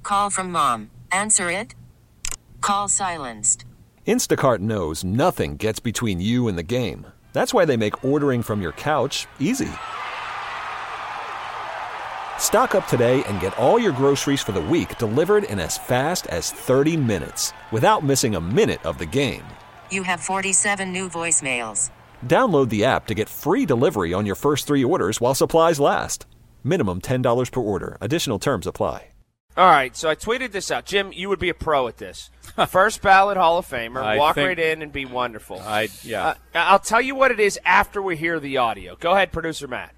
Call from mom. Answer it. Call silenced. Instacart knows nothing gets between you and the game. That's why they make ordering from your couch easy. Stock up today and get all your groceries for the week delivered in as fast as 30 minutes without missing a minute of the game. You have 47 new voicemails. Download the app to get free delivery on your first 3 orders while supplies last. Minimum $10 per order. Additional terms apply. All right, so I tweeted this out. Jim, you would be a pro at this. First ballot Hall of Famer. Walk right in and be wonderful. I'll tell you what it is after we hear the audio. Go ahead, producer Matt.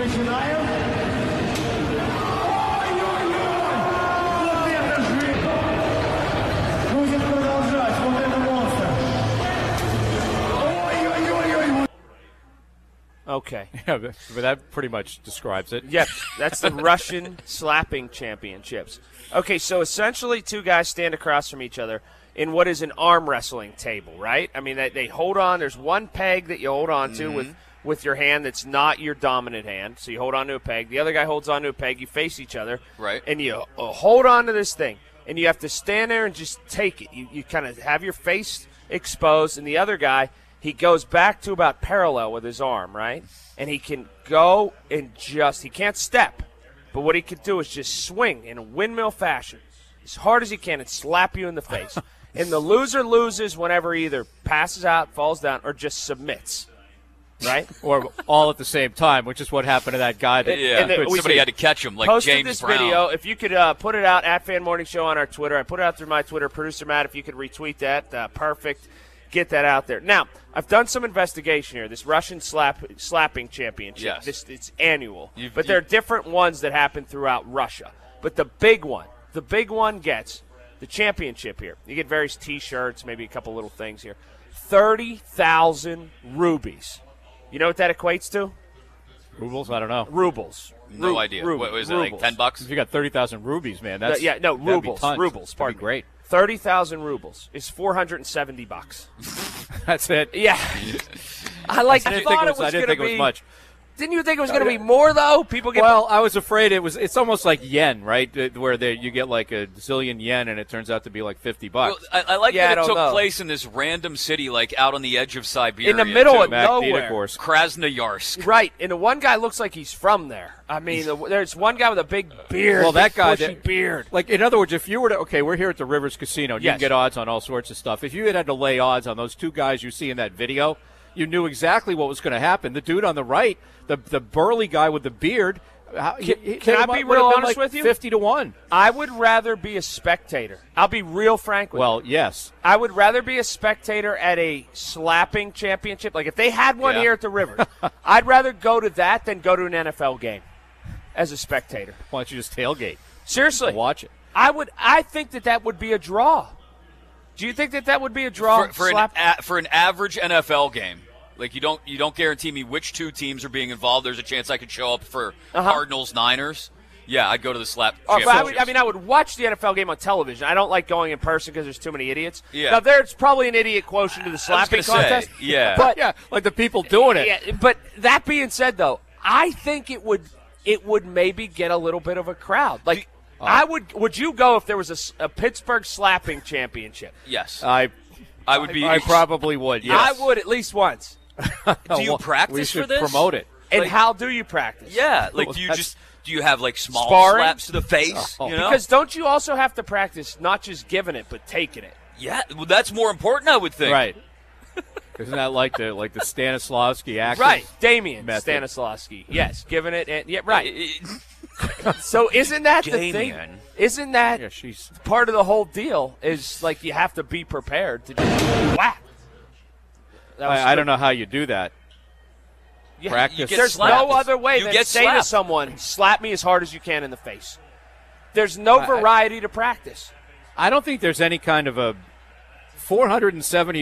Okay. Yeah, but that pretty much describes it. Yep, that's the Russian slapping championships. Okay, so essentially 2 guys stand across from each other in what is an arm wrestling table, right? I mean, they hold on. There's one peg that you hold on to with your hand that's not your dominant hand. So you hold on to a peg. The other guy holds on to a peg. You face each other. Right. And you hold on to this thing. And you have to stand there and just take it. You kind of have your face exposed, and the other guy – he goes back to about parallel with his arm, right? And he can go and he can't step. But what he can do is just swing in a windmill fashion as hard as he can and slap you in the face. And the loser loses whenever he either passes out, falls down, or just submits, right? Or all at the same time, which is what happened to that guy. Somebody had to catch him, like posted James this Brown. video. If you could put it out at Fan Morning Show on our Twitter. I put it out through my Twitter. Producer Matt, if you could retweet that, perfect. Get that out there. Now, I've done some investigation here. This Russian slapping championship, yes. It's annual. But there are different ones that happen throughout Russia. But the big one gets the championship here. You get various T-shirts, maybe a couple little things here. 30,000 rubies. You know what that equates to? Rubles? I don't know. Rubles. No idea. What was it, like $10? If you got 30,000 rubies, man, that's rubles. Rubles. That'd be great. 30,000 rubles is $470. That's it. Yeah. I didn't think it was much. Didn't you think it was going to be more, though? Well, I was afraid it's almost like yen, right? Where you get like a zillion yen and it turns out to be like $50. Well, I like that it took place in this random city, like out on the edge of Siberia. In the middle of nowhere. Krasnoyarsk. Right, and the one guy looks like he's from there. I mean, there's one guy with a big beard. Well, that guy, beard. Like, in other words, if you were to, we're here at the Rivers Casino. You can get odds on all sorts of stuff. If you had to lay odds on those 2 guys you see in that video, you knew exactly what was going to happen. The dude on the right, the burly guy with the beard. Can I be real honest with you? 50-1. I would rather be a spectator. I'll be real frank with you. Well, yes. I would rather be a spectator at a slapping championship. Like if they had one here at the Rivers, I'd rather go to that than go to an NFL game as a spectator. Why don't you just tailgate? Seriously. Watch it. I think that would be a draw. Do you think that would be a draw for an average NFL game? Like you don't guarantee me which 2 teams are being involved. There's a chance I could show up for Cardinals Niners. Yeah, I'd go to the slap. I would watch the NFL game on television. I don't like going in person because there's too many idiots. Yeah. Now there's probably an idiot quotient to the slapping contest. Yeah, but like the people doing it. Yeah, but that being said, though, I think it would maybe get a little bit of a crowd. Like would you go if there was a Pittsburgh slapping championship? Yes, I would be. I probably would. Yes. I would at least once. Do you practice we should for this? Promote it. And how do you practice? Yeah, like do you have like small sparring? slaps to the face? You know? Because don't you also have to practice not just giving it but taking it? Yeah, well, that's more important, I would think. Right. Isn't that like the Stanislavski action? Right, Damian method? Stanislavski. Yes, giving it. Right. So isn't that the thing? Isn't that part of the whole deal? Is like you have to be prepared to just whack. I don't know how you do that. Yeah, practice. There's no other way than to say to someone, slap me as hard as you can in the face. There's no variety to practice. I don't think there's any kind of a $470.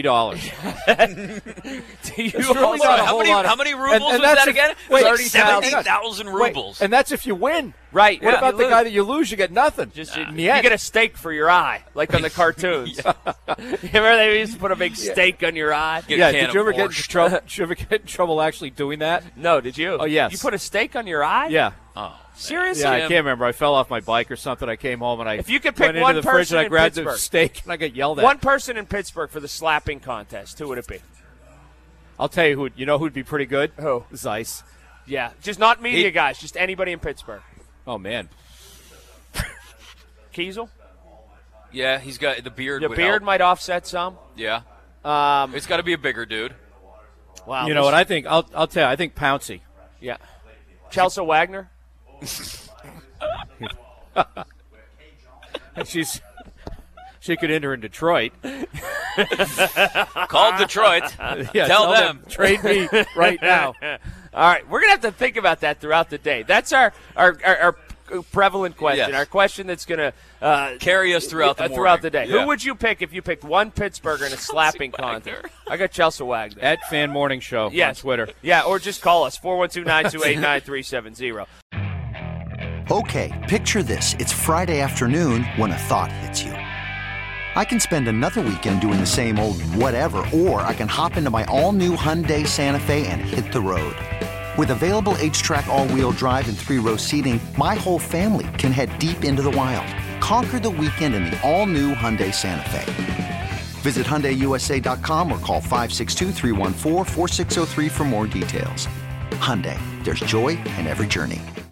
How many rubles was that again? Wait, 70,000 rubles. And that's if you win. Right. What about the guy that you lose? You get nothing. You get a steak for your eye, like on the cartoons. Remember they used to put a big steak on your eye? Did you ever get in trouble actually doing that? No, did you? Oh, yes. You put a steak on your eye? Yeah. Oh. Seriously? Yeah, I can't remember. I fell off my bike or something. I came home and if you could pick went one into the fridge person and I in grabbed Pittsburgh, the steak and I got yelled at. One person in Pittsburgh for the slapping contest. Who would it be? I'll tell you who'd be pretty good? Who? Zeiss. Yeah, just not media guys, just anybody in Pittsburgh. Oh, man. Kiesel? Yeah, he's got the beard. The beard might offset some. Yeah. It's got to be a bigger dude. Wow. You know what I think? I'll tell you. I think Pouncey. Yeah. Chelsea Wagner? She could enter in Detroit. Call Detroit. Yeah, tell them. Trade me right now. All right, we're going to have to think about that throughout the day. That's our prevalent question, Yes. our question that's going to carry us throughout the morning. throughout the day. Yeah. Who would you pick if you picked one Pittsburgher in a slapping contest? I got Chelsea Wagner. At Fan Morning Show on Twitter. Yeah, or just call us, 412-928-9370. Okay, picture this. It's Friday afternoon when a thought hits you. I can spend another weekend doing the same old whatever, or I can hop into my all-new Hyundai Santa Fe and hit the road. With available H-Track all-wheel drive and 3-row seating, my whole family can head deep into the wild. Conquer the weekend in the all-new Hyundai Santa Fe. Visit HyundaiUSA.com or call 562-314-4603 for more details. Hyundai, there's joy in every journey.